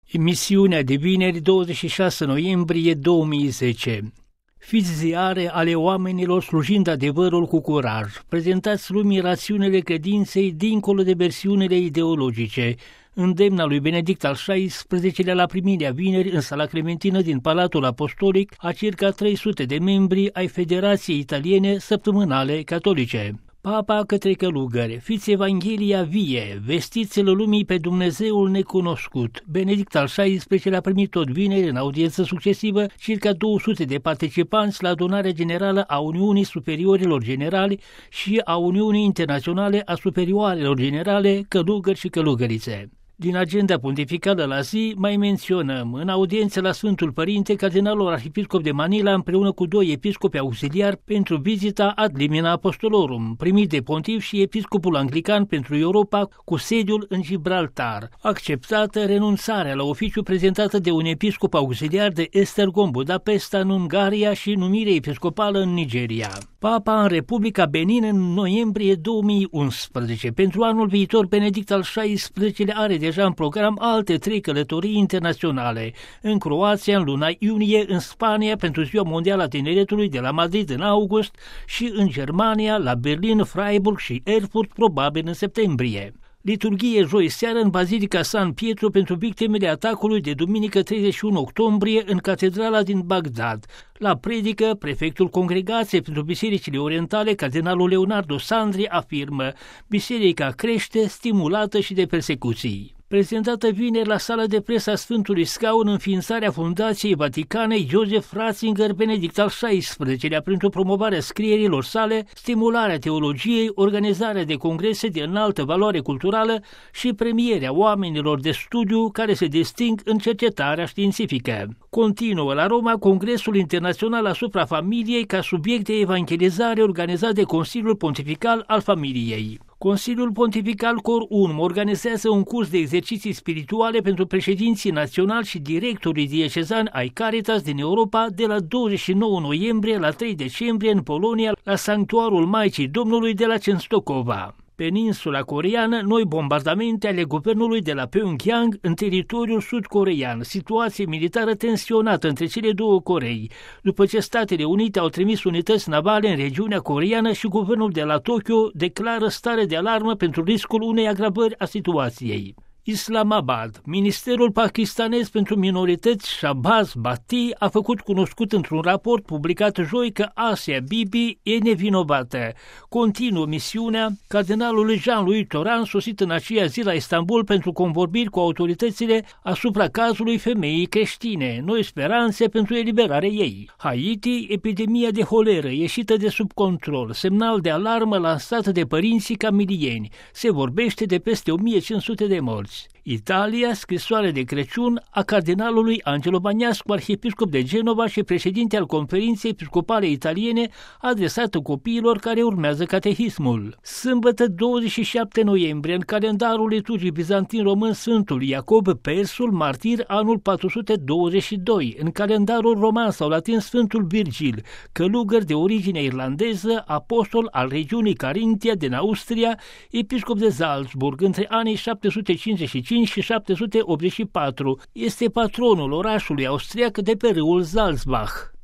Emisiunea de vineri 26 noiembrie 2010. Fiți ziare ale oamenilor slujind adevărul cu curaj. Prezentați lumii rațiunile credinței dincolo de versiunile ideologice. Îndemna lui Benedict al XVI-lea la primirea vineri în Sala Clementină din Palatul Apostolic a circa 300 de membri ai Federației Italiene Săptămânale Catolice. Papa către călugări, fiți Evanghelia vie, vestiți-l lumii pe Dumnezeul necunoscut. Benedict al XVI-lea a primit tot vineri în audiență succesivă circa 200 de participanți la adunarea generală a Uniunii Superiorilor Generali și a Uniunii Internaționale a Superioarelor Generale, călugări și călugărițe. Din agenda pontificală la zi mai menționăm în audiență la Sfântul Părinte Cardinalul Arhiepiscop de Manila împreună cu 2 episcopi auxiliari pentru vizita ad limina apostolorum, primit de pontif și episcopul anglican pentru Europa cu sediul în Gibraltar. Acceptată renunțarea la oficiu prezentată de un episcop auxiliar de Esztergom, Budapesta în Ungaria și numire episcopală în Nigeria. Papa în Republica Benin în noiembrie 2011. Pentru anul viitor, Benedict al XVI-lea are deja în program alte 3 călătorii internaționale. În Croația în luna iunie, în Spania pentru Ziua Mondială a Tineretului de la Madrid în august și în Germania, la Berlin, Freiburg și Erfurt, probabil în septembrie. Liturghie joi seară în Bazilica San Pietro pentru victimele atacului de duminică 31 octombrie în Catedrala din Bagdad. La predică, prefectul Congregației pentru Bisericile Orientale, Cardinalul Leonardo Sandri, afirmă: biserica crește, stimulată și de persecuții. Prezentată vineri la sala de presă a Sfântului Scaun înființarea Fundației Vaticanei Joseph Ratzinger Benedict al XVI-lea pentru promovarea scrierilor sale, stimularea teologiei, organizarea de congrese de înaltă valoare culturală și premierea oamenilor de studiu care se disting în cercetarea științifică. Continuă la Roma Congresul Internațional asupra familiei ca subiect de evangelizare organizat de Consiliul Pontifical al Familiei. Consiliul Pontifical Cor Unum organizează un curs de exerciții spirituale pentru președinții naționali și directorii diecezani ai Caritas din Europa de la 29 noiembrie la 3 decembrie în Polonia, la Sanctuarul Maicii Domnului de la Częstochowa. Peninsula coreeană, noi bombardamente ale guvernului de la Pyongyang în teritoriul sud-coreean, situație militară tensionată între cele 2 Corei, după ce Statele Unite au trimis unități navale în regiunea coreeană și guvernul de la Tokyo declară stare de alarmă pentru riscul unei agravări a situației. Islamabad. Ministerul pakistanez pentru minorități Shahbaz Bhatti a făcut cunoscut într-un raport publicat joi că Asia Bibi e nevinovată. Continuă misiunea cardinalului Jean-Louis Toran, sosit în aceea zi la Istanbul pentru convorbiri cu autoritățile asupra cazului femeii creștine, noi speranțe pentru eliberarea ei. Haiti, epidemia de holeră ieșită de sub control, semnal de alarmă lansat de părinții camilieni. Se vorbește de peste 1500 de morți. Italia, scrisoare de Crăciun a cardinalului Angelo Bagnascu, arhiepiscop de Genova și președinte al Conferinței Episcopale Italiene, adresată copiilor care urmează catehismul. Sâmbătă 27 noiembrie, în calendarul liturgiei bizantin român, Sfântul Iacob Persul, martir, anul 422, în calendarul roman sau latin Sfântul Virgil, călugăr de origine irlandeză, apostol al regiunii Carintia din Austria, episcop de Salzburg între anii 755 și 784, este patronul orașului austriac de pe râul Salzbach.